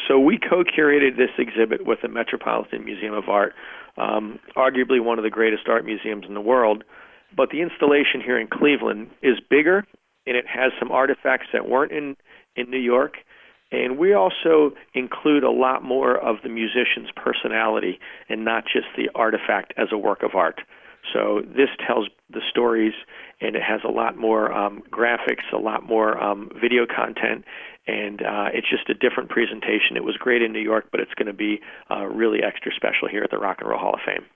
So we co-curated this exhibit with the Metropolitan Museum of Art, arguably one of the greatest art museums in the world. But the installation here in Cleveland is bigger, and it has some artifacts that weren't in New York. And we also include a lot more of the musician's personality and not just the artifact as a work of art. So this tells the stories, and it has a lot more graphics, a lot more video content, and it's just a different presentation. It was great in New York, but it's going to be really extra special here at the Rock and Roll Hall of Fame.